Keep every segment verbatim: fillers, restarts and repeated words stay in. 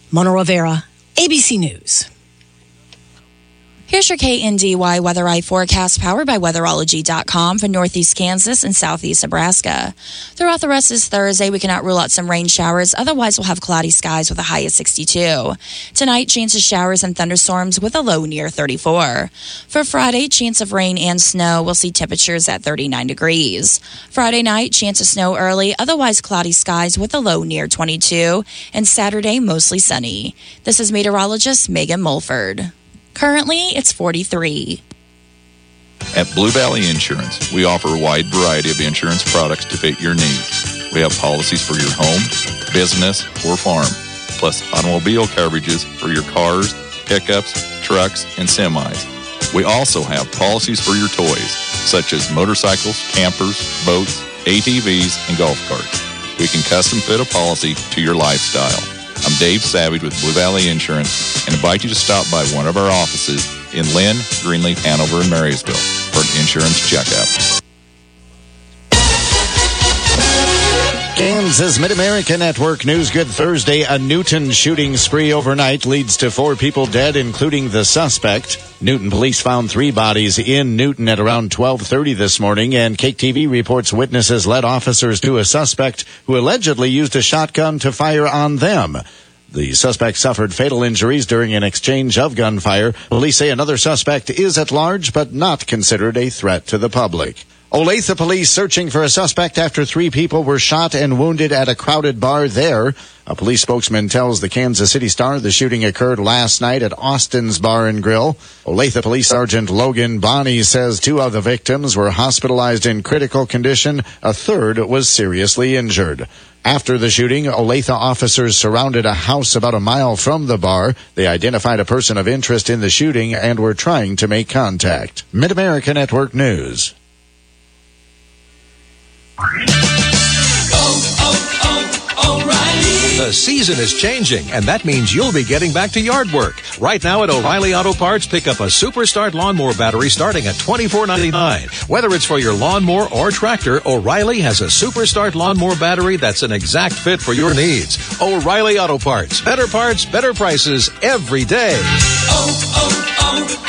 Mona Rivera, A B C News. Here's your K N D Y Weather Eye forecast powered by weatherology dot com for northeast Kansas and southeast Nebraska. Throughout the rest of this Thursday, we cannot rule out some rain showers. Otherwise, we'll have cloudy skies with a high of sixty-two. Tonight, chance of showers and thunderstorms with a low near thirty-four. For Friday, chance of rain and snow. We'll see temperatures at thirty-nine degrees. Friday night, chance of snow early. Otherwise, cloudy skies with a low near twenty-two. And Saturday, mostly sunny. This is meteorologist Megan Mulford. Currently, it's forty-three. At Blue Valley Insurance, we offer a wide variety of insurance products to fit your needs. We have policies for your home, business, or farm, plus automobile coverages for your cars, pickups, trucks, and semis. We also have policies for your toys, such as motorcycles, campers, boats, A T Vs, and golf carts. We can custom fit a policy to your lifestyle. I'm Dave Savage with Blue Valley Insurance and invite you to stop by one of our offices in Lynn, Greenleaf, Hanover, and Marysville for an insurance checkup. Kansas Mid-America Network News. Good Thursday. A Newton shooting spree overnight leads to four people dead, including the suspect. Newton police found three bodies in Newton at around twelve thirty this morning, and K T V reports witnesses led officers to a suspect who allegedly used a shotgun to fire on them. The suspect suffered fatal injuries during an exchange of gunfire. Police say another suspect is at large but not considered a threat to the public. Olathe police searching for a suspect after three people were shot and wounded at a crowded bar there. A police spokesman tells the Kansas City Star the shooting occurred last night at Austin's Bar and Grill. Olathe Police Sergeant Logan Bonney says two of the victims were hospitalized in critical condition. A third was seriously injured. After the shooting, Olathe officers surrounded a house about a mile from the bar. They identified a person of interest in the shooting and were trying to make contact. Mid-America Network News. The season is changing, and that means you'll be getting back to yard work. Right now at O'Reilly Auto Parts, pick up a Super Start lawnmower battery starting at twenty-four ninety-nine. Whether it's for your lawnmower or tractor, O'Reilly has a Super Start lawnmower battery that's an exact fit for your needs. O'Reilly Auto Parts. Better parts, better prices every day. Oh,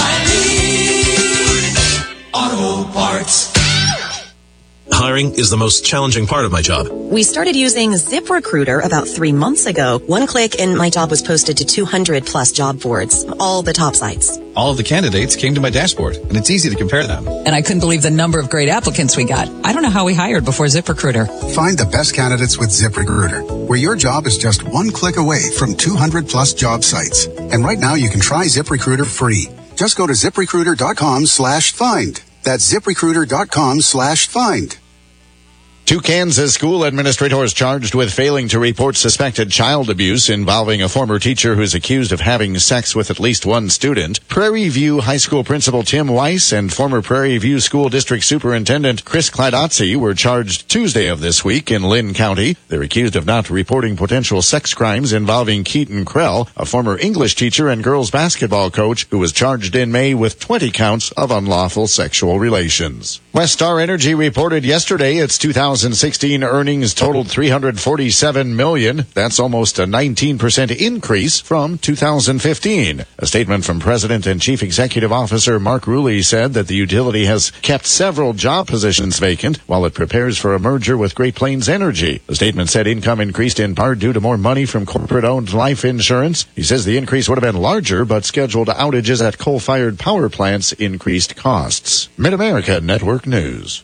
oh, oh, O'Reilly Auto Parts. Hiring is the most challenging part of my job. We started using ZipRecruiter about three months ago. One click and my job was posted to two hundred plus job boards, all the top sites. All of the candidates came to my dashboard, and it's easy to compare them. And I couldn't believe the number of great applicants we got. I don't know how we hired before ZipRecruiter. Find the best candidates with ZipRecruiter, where your job is just one click away from two hundred plus job sites. And right now you can try ZipRecruiter free. Just go to ZipRecruiter.com slash find. That's ZipRecruiter.com slash find. Two Kansas school administrators charged with failing to report suspected child abuse involving a former teacher who's accused of having sex with at least one student. Prairie View High School Principal Tim Weiss and former Prairie View School District Superintendent Chris Cladozzi were charged Tuesday of this week in Lynn County. They're accused of not reporting potential sex crimes involving Keaton Krell, a former English teacher and girls basketball coach who was charged in May with twenty counts of unlawful sexual relations. Westar Energy reported yesterday its two thousand sixteen earnings totaled three hundred forty-seven million dollars. That's almost a nineteen percent increase from two thousand fifteen. A statement from President and Chief Executive Officer Mark Rulli said that the utility has kept several job positions vacant while it prepares for a merger with Great Plains Energy. The statement said income increased in part due to more money from corporate-owned life insurance. He says the increase would have been larger, but scheduled outages at coal-fired power plants increased costs. Mid-America Network News.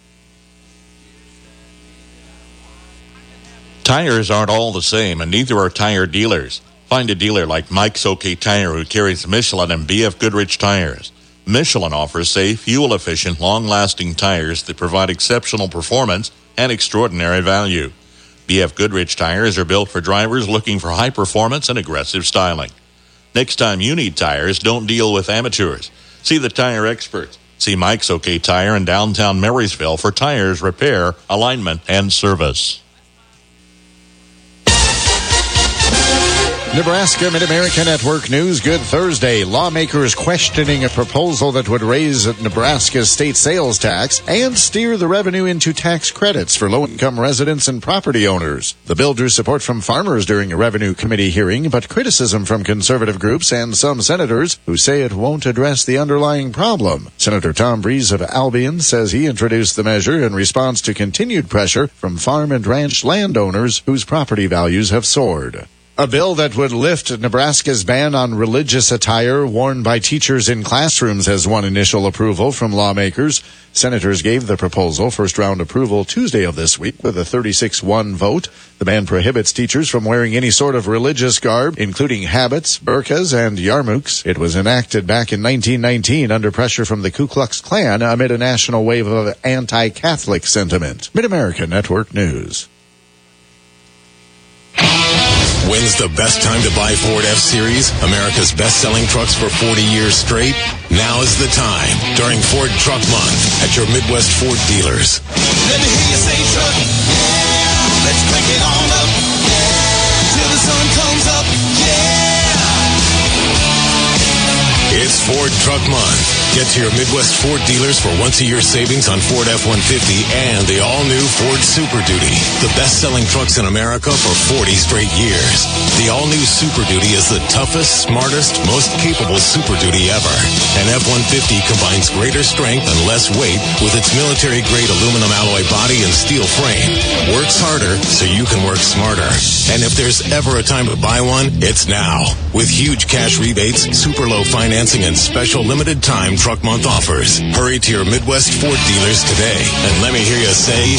Tires aren't all the same, and neither are tire dealers. Find a dealer like Mike's OK Tire who carries Michelin and B F Goodrich tires. Michelin offers safe, fuel-efficient, long-lasting tires that provide exceptional performance and extraordinary value. B F Goodrich tires are built for drivers looking for high performance and aggressive styling. Next time you need tires, don't deal with amateurs. See the tire experts. See Mike's OK Tire in downtown Marysville for tires, repair, alignment, and service. Nebraska Mid-America Network News. Good Thursday. Lawmakers questioning a proposal that would raise Nebraska's state sales tax and steer the revenue into tax credits for low-income residents and property owners. The bill drew support from farmers during a Revenue Committee hearing, but criticism from conservative groups and some senators who say it won't address the underlying problem. Senator Tom Breeze of Albion says he introduced the measure in response to continued pressure from farm and ranch landowners whose property values have soared. A bill that would lift Nebraska's ban on religious attire worn by teachers in classrooms has won initial approval from lawmakers. Senators gave the proposal first-round approval Tuesday of this week with a thirty-six one vote. The ban prohibits teachers from wearing any sort of religious garb, including habits, burqas, and yarmulkes. It was enacted back in nineteen nineteen under pressure from the Ku Klux Klan amid a national wave of anti-Catholic sentiment. Mid-America Network News. When's the best time to buy Ford F-Series? America's best-selling trucks for forty years straight? Now is the time during Ford Truck Month at your Midwest Ford dealers. Let me hear you say truck. Yeah. Let's crank it on up. Yeah. Till the sun comes up. Yeah. It's Ford Truck Month. Get to your Midwest Ford dealers for once-a-year savings on Ford F one fifty and the all-new Ford Super Duty, the best-selling trucks in America for forty straight years. The all-new Super Duty is the toughest, smartest, most capable Super Duty ever. An F one fifty combines greater strength and less weight with its military-grade aluminum alloy body and steel frame. Works harder so you can work smarter. And if there's ever a time to buy one, it's now. With huge cash rebates, super low financing, and special limited-time Truck Month offers. Hurry to your Midwest Ford dealers today, and let me hear you say...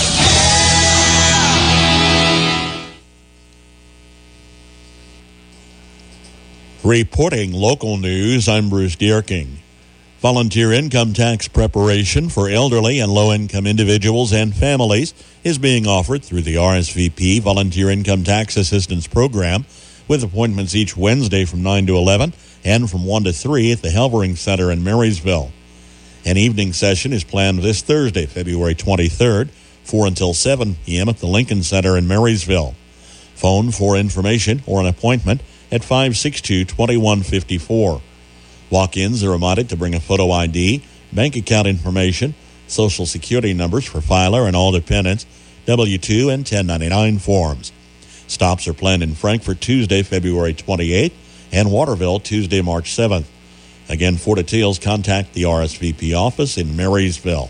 Reporting local news, I'm Bruce Dierking. Volunteer income tax preparation for elderly and low-income individuals and families is being offered through the R S V P Volunteer Income Tax Assistance Program, with appointments each Wednesday from nine to eleven and from one to three at the Halvering Center in Marysville. An evening session is planned this Thursday, February twenty-third, four until seven p.m. at the Lincoln Center in Marysville. Phone for information or an appointment at five six two, two one five four. Walk-ins are reminded to bring a photo I D, bank account information, Social Security numbers for filer and all dependents, W two and ten ninety-nine forms. Stops are planned in Frankfort Tuesday, February twenty-eighth, and Waterville Tuesday, March seventh. Again, for details, contact the R S V P office in Marysville.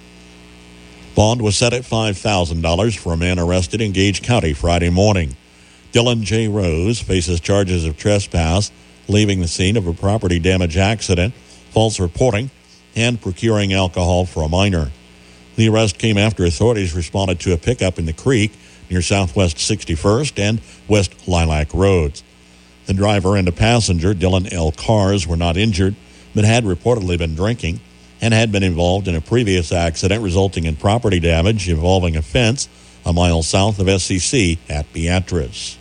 Bond was set at five thousand dollars for a man arrested in Gage County Friday morning. Dylan J. Rose faces charges of trespass, leaving the scene of a property damage accident, false reporting, and procuring alcohol for a minor. The arrest came after authorities responded to a pickup in the creek near Southwest sixty-first and West Lilac Roads. The driver and a passenger, Dylan L. Cars, were not injured, but had reportedly been drinking and had been involved in a previous accident resulting in property damage involving a fence a mile south of S C C at Beatrice.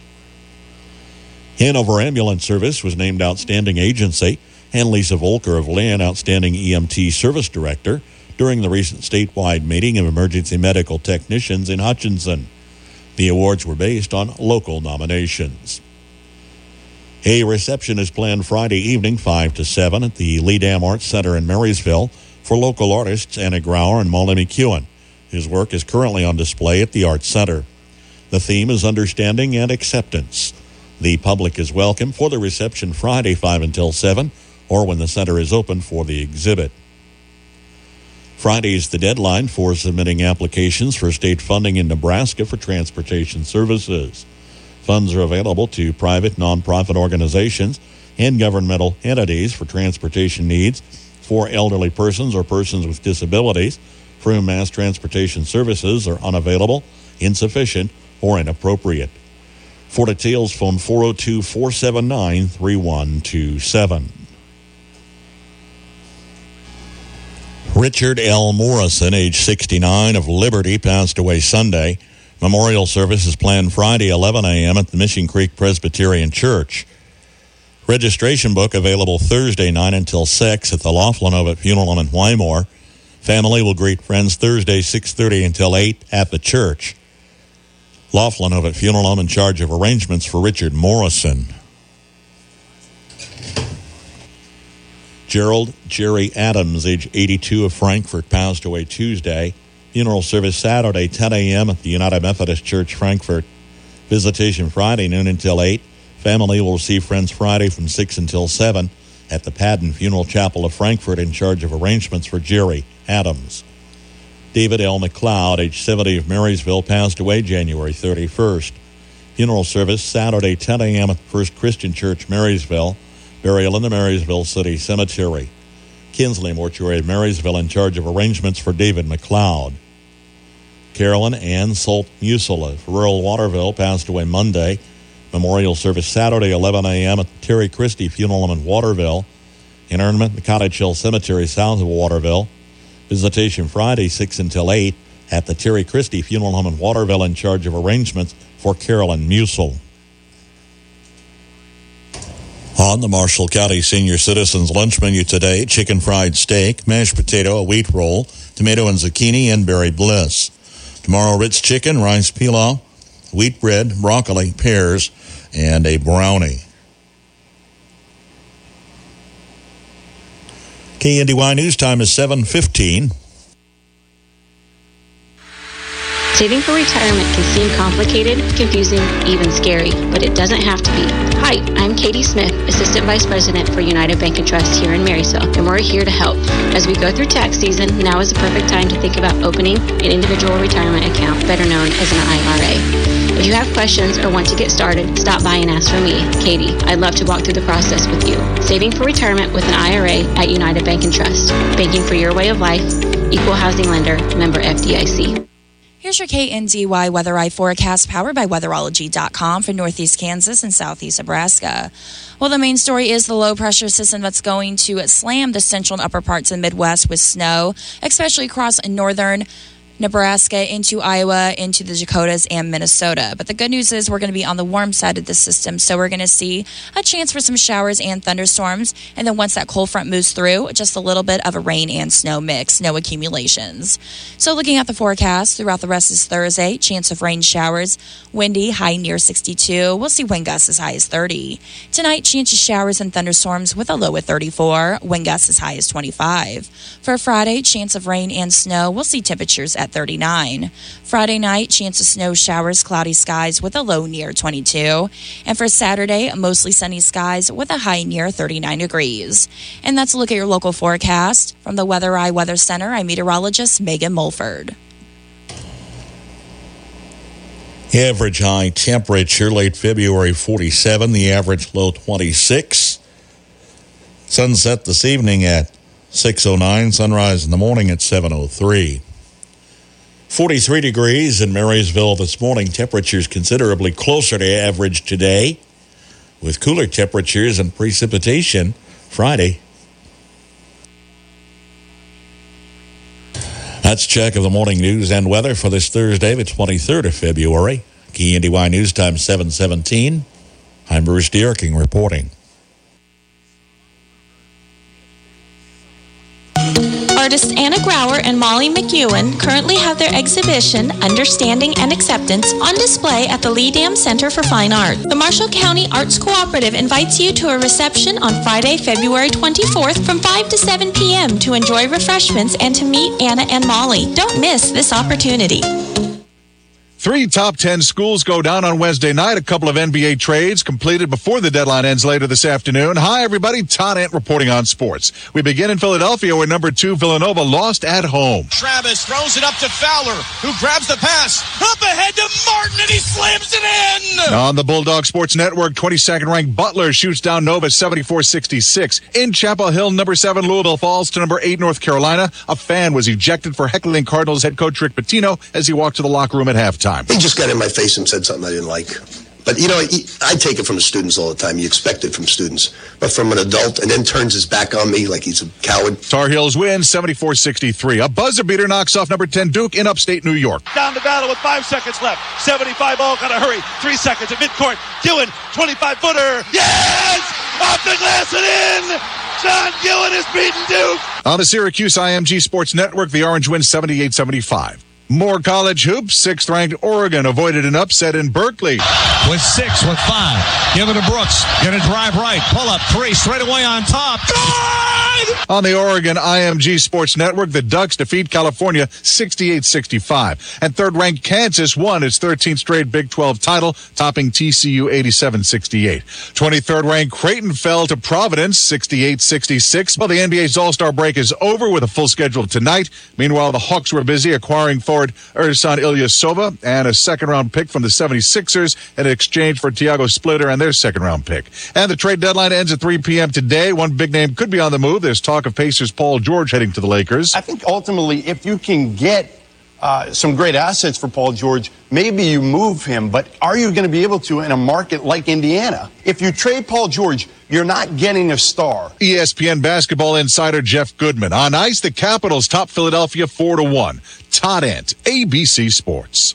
Hanover Ambulance Service was named Outstanding Agency, and Lisa Volker of Lynn, Outstanding E M T Service Director, during the recent statewide meeting of emergency medical technicians in Hutchinson. The awards were based on local nominations. A reception is planned Friday evening, five to seven, at the Lee Dam Arts Center in Marysville for local artists Anna Grauer and Molly McEwen. His work is currently on display at the Arts Center. The theme is understanding and acceptance. The public is welcome for the reception Friday, five until seven, or when the center is open for the exhibit. Friday is the deadline for submitting applications for state funding in Nebraska for transportation services. Funds are available to private, nonprofit organizations and governmental entities for transportation needs for elderly persons or persons with disabilities for whom mass transportation services are unavailable, insufficient, or inappropriate. For details, phone four oh two, four seven nine, three one two seven. Richard L. Morrison, age sixty-nine, of Liberty, passed away Sunday. Memorial service is planned Friday, eleven a.m. at the Mission Creek Presbyterian Church. Registration book available Thursday, nine until six at the Laughlin Ovitt Funeral Home in Wymore. Family will greet friends Thursday, six thirty until eight at the church. Laughlin of at Funeral Home in charge of arrangements for Richard Morrison. Gerald Jerry Adams, age eighty-two, of Frankfort, passed away Tuesday. Funeral service Saturday, ten a.m. at the United Methodist Church, Frankfort. Visitation Friday, noon until eight. Family will receive friends Friday from six until seven at the Padden Funeral Chapel of Frankfort, in charge of arrangements for Jerry Adams. David L. McLeod, age seventy, of Marysville, passed away January thirty-first. Funeral service Saturday, ten a.m. at the First Christian Church, Marysville. Burial in the Marysville City Cemetery. Kinsley Mortuary of Marysville, in charge of arrangements for David McLeod. Carolyn Ann Salt Musel of rural Waterville passed away Monday. Memorial service Saturday, eleven a.m. at the Terry Christie Funeral Home in Waterville. Interment, the Cottage Hill Cemetery south of Waterville. Visitation Friday, six until eight at the Terry Christie Funeral Home in Waterville, in charge of arrangements for Carolyn Musel. On the Marshall County Senior Citizens lunch menu today, chicken fried steak, mashed potato, a wheat roll, tomato and zucchini, and berry bliss. Tomorrow, Ritz chicken, rice pilaf, wheat bread, broccoli, pears, and a brownie. K N D Y News time is seven fifteen. Saving for retirement can seem complicated, confusing, even scary, but it doesn't have to be. Hi, I'm Katie Smith, Assistant Vice President for United Bank and Trust here in Marysville, and we're here to help. As we go through tax season, now is the perfect time to think about opening an individual retirement account, better known as an I R A. If you have questions or want to get started, stop by and ask for me, Katie. I'd love to walk through the process with you. Saving for retirement with an I R A at United Bank and Trust. Banking for your way of life. Equal housing lender. Member F D I C. Here's your K N D Y Weather Eye forecast, powered by weatherology dot com for Northeast Kansas and Southeast Nebraska. Well, the main story is the low-pressure system that's going to slam the central and upper parts of the Midwest with snow, especially across northern Nebraska, into Iowa, into the Dakotas, and Minnesota. But the good news is we're going to be on the warm side of the system, so we're going to see a chance for some showers and thunderstorms. And then once that cold front moves through, just a little bit of a rain and snow mix, no accumulations. So looking at the forecast throughout the rest of Thursday, chance of rain showers, windy, high near sixty-two. We'll see wind gusts as high as thirty. Tonight, chance of showers and thunderstorms with a low at thirty-four, wind gusts as high as twenty-five. For Friday, chance of rain and snow, we'll see temperatures at thirty-nine. Friday night, chance of snow showers, cloudy skies with a low near twenty-two. And for Saturday, mostly sunny skies with a high near thirty-nine degrees. And that's a look at your local forecast. From the Weather Eye Weather Center, I'm meteorologist Megan Mulford. Average high temperature late February forty-seven, the average low twenty-six. Sunset this evening at six oh nine, sunrise in the morning at seven oh three. forty-three degrees in Marysville this morning. Temperatures considerably closer to average today, with cooler temperatures and precipitation Friday. That's a check of the morning news and weather for this Thursday, the twenty-third of February. K N D Y News Time seven seventeen. I'm Bruce Dierking reporting. Artists Anna Grauer and Molly McEwen currently have their exhibition, Understanding and Acceptance, on display at the Lee Dam Center for Fine Art. The Marshall County Arts Cooperative invites you to a reception on Friday, February twenty-fourth from five to seven p.m. to enjoy refreshments and to meet Anna and Molly. Don't miss this opportunity. Three top ten schools go down on Wednesday night. A couple of N B A trades completed before the deadline ends later this afternoon. Hi, everybody. Todd Ant reporting on sports. We begin in Philadelphia, where number two Villanova lost at home. Travis throws it up to Fowler, who grabs the pass. Up ahead to Martin, and he slams it in! On the Bulldog Sports Network, twenty-second ranked Butler shoots down Nova seventy-four sixty-six. In Chapel Hill, number seven Louisville falls to number eight North Carolina. A fan was ejected for heckling Cardinals head coach Rick Pitino as he walked to the locker room at halftime. He just got in my face and said something I didn't like. But, you know, I take it from the students all the time. You expect it from students. But from an adult, and then turns his back on me like he's a coward. Tar Heels win seventy-four sixty-three. A buzzer beater knocks off number ten Duke in upstate New York. Down the battle with five seconds left. seventy-five ball, gotta hurry. Three seconds at midcourt. Gillen, twenty-five footer. Yes! Off the glass and in! John Gillen has beaten Duke! On the Syracuse I M G Sports Network, the Orange win seventy-eight seventy-five. More college hoops. Sixth-ranked Oregon avoided an upset in Berkeley. With six, with five. Give it to Brooks. Gonna drive right. Pull up three. Straight away on top. Good! On the Oregon I M G Sports Network, the Ducks defeat California sixty-eight sixty-five. And third-ranked Kansas won its thirteenth straight Big twelve title, topping T C U eighty-seven sixty-eight. twenty-third ranked Creighton fell to Providence sixty-eight sixty-six. Well, the N B A's All-Star break is over with a full schedule tonight. Meanwhile, the Hawks were busy acquiring forward Ersan Ilyasova and a second-round pick from the seventy-sixers in exchange for Tiago Splitter and their second-round pick. And the trade deadline ends at three p.m. today. One big name could be on the move. There's talk of Pacers Paul George heading to the Lakers. I think ultimately, if you can get uh, some great assets for Paul George, maybe you move him. But are you going to be able to in a market like Indiana? If you trade Paul George, you're not getting a star. E S P N basketball insider Jeff Goodman. On ice, the Capitals top Philadelphia four to one. Todd Ent, A B C Sports.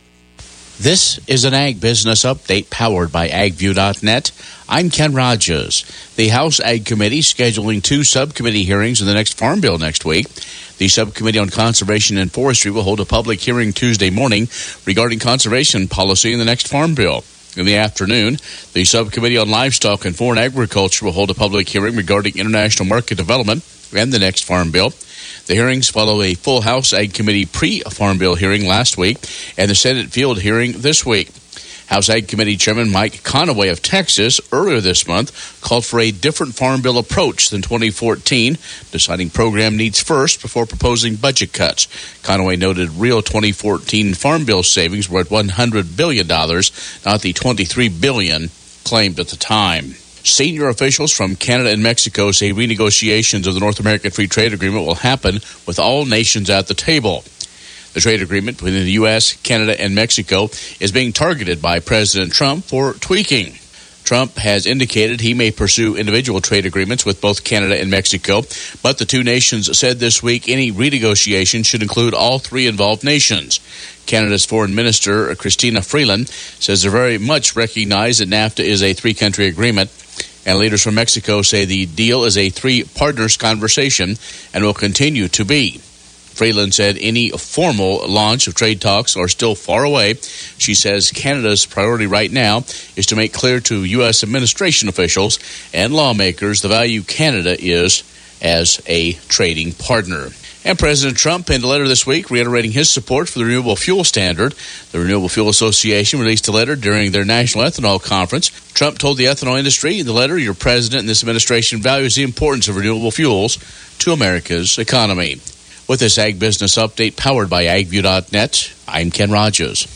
This is an Ag Business Update powered by ag view dot net. I'm Ken Rogers. The House Ag Committee scheduling two subcommittee hearings in the next Farm Bill next week. The Subcommittee on Conservation and Forestry will hold a public hearing Tuesday morning regarding conservation policy in the next Farm Bill. In the afternoon, the Subcommittee on Livestock and Foreign Agriculture will hold a public hearing regarding international market development and the next Farm Bill. The hearings follow a full House Ag Committee pre-Farm Bill hearing last week and the Senate field hearing this week. House Ag Committee Chairman Mike Conaway of Texas earlier this month called for a different Farm Bill approach than twenty fourteen, deciding program needs first before proposing budget cuts. Conaway noted real twenty fourteen Farm Bill savings were at one hundred billion dollars, not the twenty-three billion dollars claimed at the time. Senior officials from Canada and Mexico say renegotiations of the North American Free Trade Agreement will happen with all nations at the table. The trade agreement between the U S, Canada, and Mexico is being targeted by President Trump for tweaking. Trump has indicated he may pursue individual trade agreements with both Canada and Mexico, but the two nations said this week any renegotiation should include all three involved nations. Canada's Foreign Minister, Chrystia Freeland, says they very much recognize that NAFTA is a three-country agreement, and leaders from Mexico say the deal is a three-partners conversation and will continue to be. Freeland said any formal launch of trade talks are still far away. She says Canada's priority right now is to make clear to U S administration officials and lawmakers the value Canada is as a trading partner. And President Trump penned a letter this week reiterating his support for the Renewable Fuel Standard. The Renewable Fuel Association released a letter during their National Ethanol Conference. Trump told the ethanol industry in the letter, your president and this administration values the importance of renewable fuels to America's economy. With this Ag Business Update powered by ag view dot net, I'm Ken Rogers.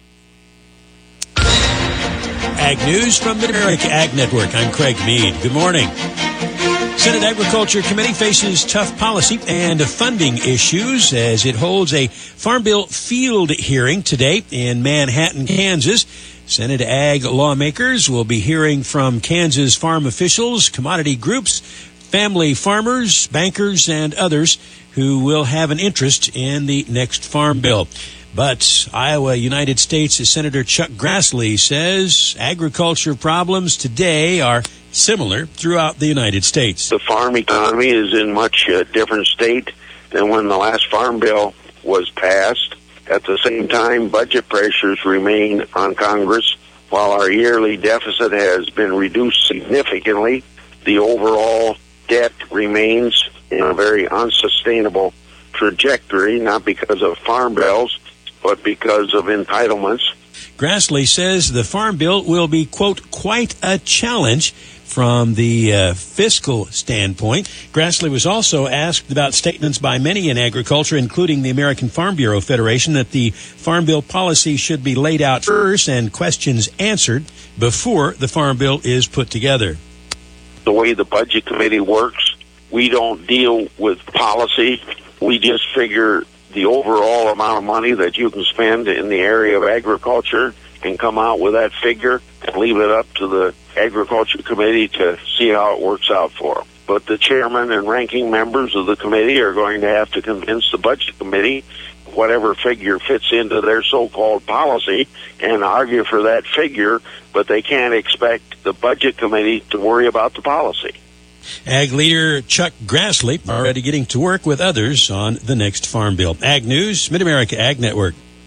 Ag News from Mid-America Ag Network. I'm Craig Mead. Good morning. Senate Agriculture Committee faces tough policy and funding issues as it holds a Farm Bill field hearing today in Manhattan, Kansas. Senate Ag lawmakers will be hearing from Kansas farm officials, commodity groups, family farmers, bankers, and others who will have an interest in the next Farm Bill. But Iowa United States Senator Chuck Grassley says agriculture problems today are similar throughout the United States. The farm economy is in much uh, different state than when the last Farm Bill was passed. At the same time, budget pressures remain on Congress. While our yearly deficit has been reduced significantly, the overall debt remains in a very unsustainable trajectory, not because of farm bills, but because of entitlements. Grassley says the Farm Bill will be, quote, quite a challenge from the uh, fiscal standpoint. Grassley was also asked about statements by many in agriculture, including the American Farm Bureau Federation, that the Farm Bill policy should be laid out first and questions answered before the Farm Bill is put together. The way the Budget Committee works, we don't deal with policy. We just figure the overall amount of money that you can spend in the area of agriculture and come out with that figure and leave it up to the Agriculture Committee to see how it works out for them. But the chairman and ranking members of the committee are going to have to convince the Budget Committee whatever figure fits into their so-called policy and argue for that figure, but they can't expect the Budget Committee to worry about the policy. Ag leader Chuck Grassley already getting to work with others on the next Farm Bill. Ag News, Mid-America Ag Network.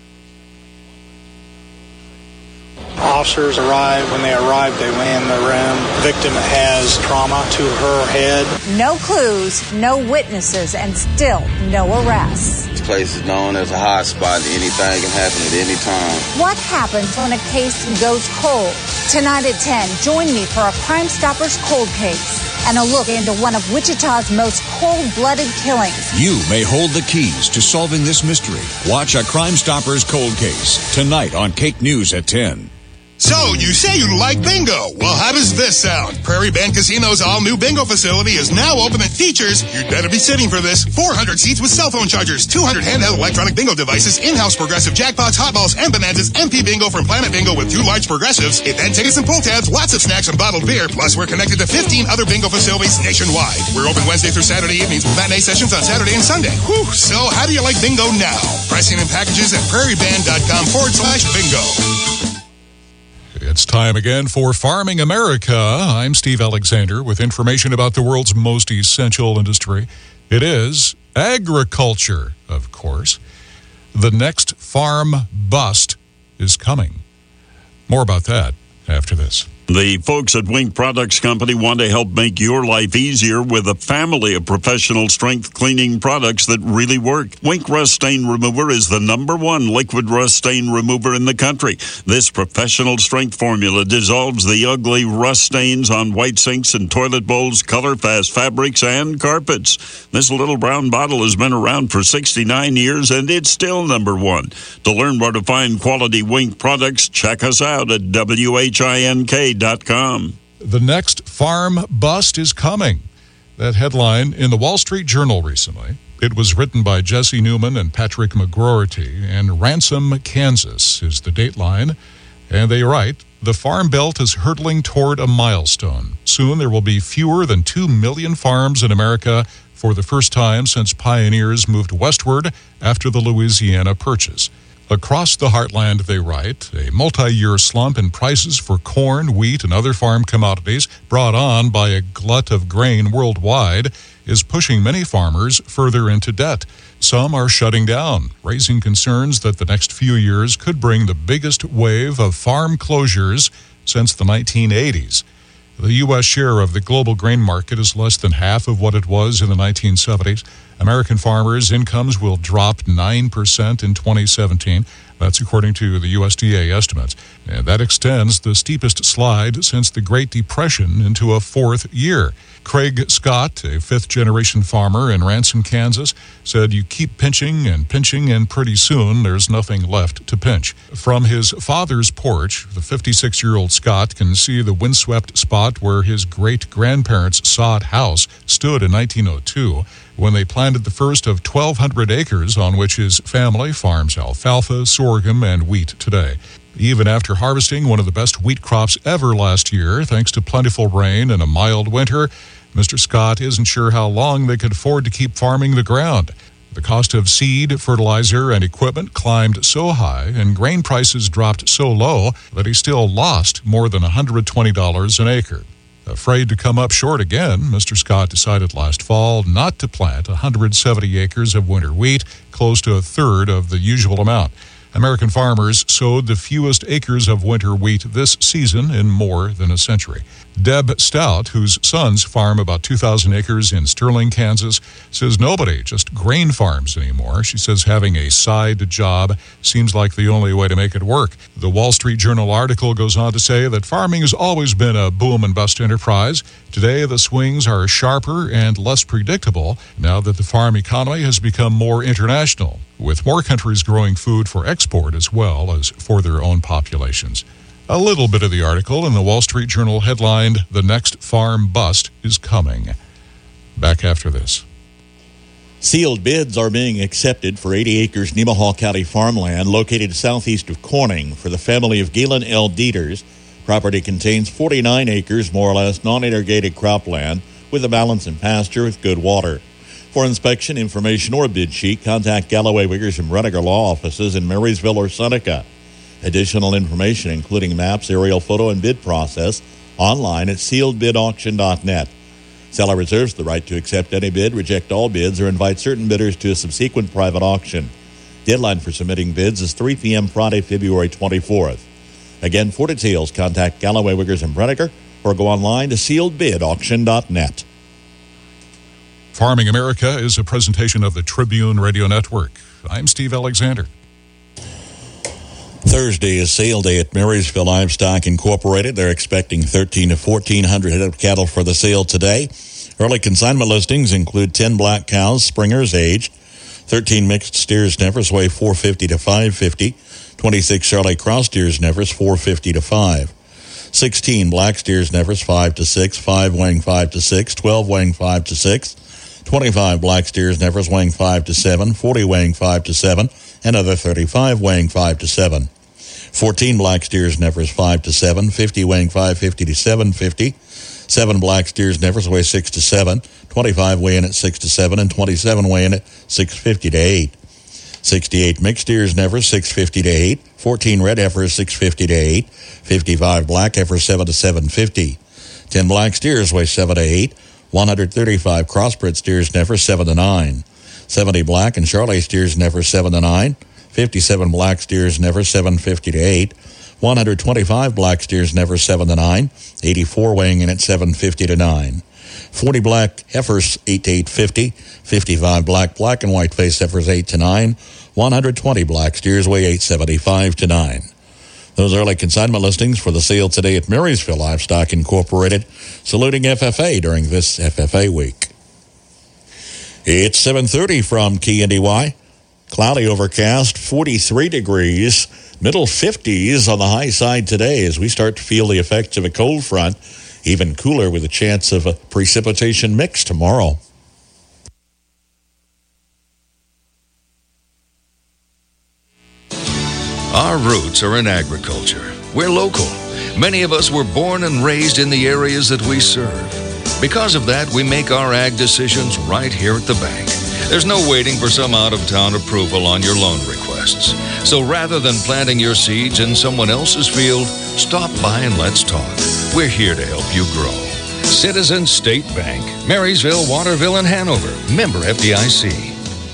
officers arrived. When they arrived, they went in the room. The victim has trauma to her head. No clues, no witnesses, and still no arrests. This place is known as a hot spot. Anything can happen at any time. What happens when a case goes cold? Tonight at ten, join me for a Crime Stoppers cold case and a look into one of Wichita's most cold-blooded killings. You may hold the keys to solving this mystery. Watch a Crime Stoppers cold case tonight on Cake News at ten. So, you say you like bingo. Well, how does this sound? Prairie Bend Casino's all-new bingo facility is now open and features, you'd better be sitting for this, four hundred seats with cell phone chargers, two hundred handheld electronic bingo devices, in-house progressive jackpots, hot balls, and bonanzas, M P Bingo from Planet Bingo with two large progressives, event tickets and pull tabs, lots of snacks and bottled beer, plus we're connected to fifteen other bingo facilities nationwide. We're open Wednesday through Saturday evenings with matinee sessions on Saturday and Sunday. Whew, so how do you like bingo now? Pricing and packages at prairieband.com forward slash bingo. It's time again for Farming America. I'm Steve Alexander with information about the world's most essential industry. It is agriculture, of course. The next farm bust is coming. More about that after this. The folks at Wink Products Company want to help make your life easier with a family of professional strength cleaning products that really work. Wink Rust Stain Remover is the number one liquid rust stain remover in the country. This professional strength formula dissolves the ugly rust stains on white sinks and toilet bowls, color-fast fabrics, and carpets. This little brown bottle has been around for sixty-nine years, and it's still number one. To learn where to find quality Wink products, check us out at W H I N K dot com. The next farm bust is coming. That headline in the Wall Street Journal recently. It was written by Jesse Newman and Patrick McGroarty, and Ransom, Kansas is the dateline. And they write, the Farm Belt is hurtling toward a milestone. Soon there will be fewer than two million farms in America for the first time since pioneers moved westward after the Louisiana Purchase. Across the heartland, they write, a multi-year slump in prices for corn, wheat, and other farm commodities brought on by a glut of grain worldwide is pushing many farmers further into debt. Some are shutting down, raising concerns that the next few years could bring the biggest wave of farm closures since the nineteen eighties. The U S share of the global grain market is less than half of what it was in the nineteen seventies. American farmers' incomes will drop nine percent in twenty seventeen. That's according to the U S D A estimates. And that extends the steepest slide since the Great Depression into a fourth year. Craig Scott, a fifth-generation farmer in Ransom, Kansas, said you keep pinching and pinching, and pretty soon there's nothing left to pinch. From his father's porch, the fifty-six-year-old Scott can see the windswept spot where his great-grandparents' sod house stood in nineteen oh two, when they planted the first of twelve hundred acres on which his family farms alfalfa, sorghum, and wheat today. Even after harvesting one of the best wheat crops ever last year, thanks to plentiful rain and a mild winter, Mister Scott isn't sure how long they could afford to keep farming the ground. The cost of seed, fertilizer, and equipment climbed so high, and grain prices dropped so low that he still lost more than one hundred twenty dollars an acre. Afraid to come up short again, Mister Scott decided last fall not to plant one hundred seventy acres of winter wheat, close to a third of the usual amount. American farmers sowed the fewest acres of winter wheat this season in more than a century. Deb Stout, whose sons farm about two thousand acres in Sterling, Kansas, says nobody just grain farms anymore. She says having a side job seems like the only way to make it work. The Wall Street Journal article goes on to say that farming has always been a boom and bust enterprise. Today, the swings are sharper and less predictable now that the farm economy has become more international, with more countries growing food for export as well as for their own populations. A little bit of the article in the Wall Street Journal headlined, "The Next Farm Bust is Coming." Back after this. Sealed bids are being accepted for eighty acres Nemaha County farmland located southeast of Corning for the family of Galen L. Dieters. Property contains forty-nine acres, more or less, non-irrigated cropland with a balance in pasture with good water. For inspection, information, or bid sheet, contact Galloway, Wiggers, and Reniger Law Offices in Marysville or Seneca. Additional information, including maps, aerial photo, and bid process, online at sealed bid auction dot net. Seller reserves the right to accept any bid, reject all bids, or invite certain bidders to a subsequent private auction. Deadline for submitting bids is three p.m. Friday, February twenty-fourth. Again, for details, contact Galloway, Wiggers, and Breniger or go online to sealed bid auction dot net. Farming America is a presentation of the Tribune Radio Network. I'm Steve Alexander. Thursday is sale day at Marysville Livestock Incorporated. They're expecting thirteen to fourteen hundred head of cattle for the sale today. Early consignment listings include ten black cows, springers aged, thirteen mixed steers heifers weigh four fifty to five fifty, twenty-six Charolais cross steers heifers four fifty to five, sixteen black steers heifers five to six, five weighing five to six, twelve weighing five to six, twenty-five black steers heifers weighing five to seven, forty weighing five to seven, another thirty-five weighing five to seven. fourteen black steers heifers five to seven, fifty weighing five fifty to seven fifty, seven black steers heifers weigh six to seven, twenty-five weighing at six to seven, and twenty-seven weighing at six fifty to eight. sixty-eight mixed steers heifers six fifty to eight, fourteen red heifers six fifty to eight, fifty-five black heifers seven to seven fifty, ten black steers weigh seven to eight, one hundred thirty-five crossbred steers heifers seven to nine, seventy black and Charolais steers heifers seven to nine, fifty-seven black steers heifers seven fifty to eight, one hundred twenty-five black steers heifers seven to nine, eighty-four weighing in at seven fifty to nine, forty black heifers eight to eight fifty, fifty-five black black and white face heifers eight to nine, one hundred twenty black steers weigh eight seventy-five to nine. Those early consignment listings for the sale today at Marysville Livestock Incorporated, saluting F F A during this F F A week. It's seven thirty from K N D Y. Cloudy overcast, forty-three degrees, middle fifties on the high side today as we start to feel the effects of a cold front, even cooler with a chance of a precipitation mix tomorrow. Our roots are in agriculture. We're local. Many of us were born and raised in the areas that we serve. Because of that, we make our ag decisions right here at the bank. There's no waiting for some out-of-town approval on your loan requests. So rather than planting your seeds in someone else's field, stop by and let's talk. We're here to help you grow. Citizens State Bank, Marysville, Waterville, and Hanover. Member F D I C.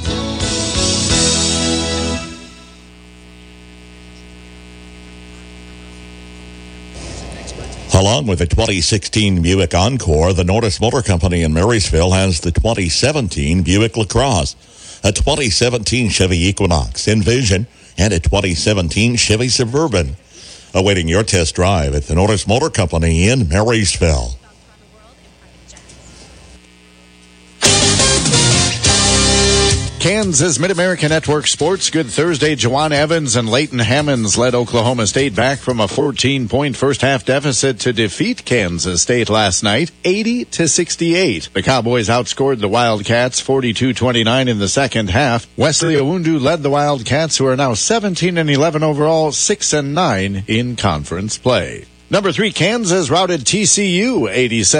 Along with the twenty sixteen Buick Encore, the Norris Motor Company in Marysville has the twenty seventeen Buick LaCrosse, a twenty seventeen Chevy Equinox, Envision, and a twenty seventeen Chevy Suburban. Awaiting your test drive at the Norris Motor Company in Marysville. Kansas Mid-American Network Sports. Good Thursday. Jawan Evans and Leighton Hammonds led Oklahoma State back from a fourteen-point first-half deficit to defeat Kansas State last night, eighty to sixty-eight. The Cowboys outscored the Wildcats forty-two twenty-nine in the second half. Wesley Owundu led the Wildcats, who are now seventeen and eleven overall, six and nine in conference play. Number three, Kansas routed T C U eighty-seven.